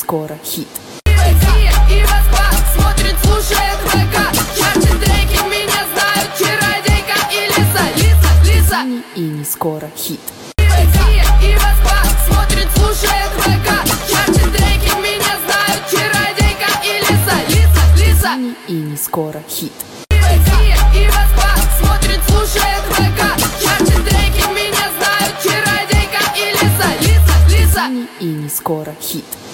скоро хит. И Москва смотрит, слушает ВК. Чарты, треки меня знают, чародейка и Лиса. И не скоро хит. И Москва смотрит, слушает ВК. Чарты, треки меня знают, чародейка и Лиса. И не скоро хит. И Москва смотрит, слушает ВК. Чарты, треки меня знают, чародейка и Лиса. И не скоро хит.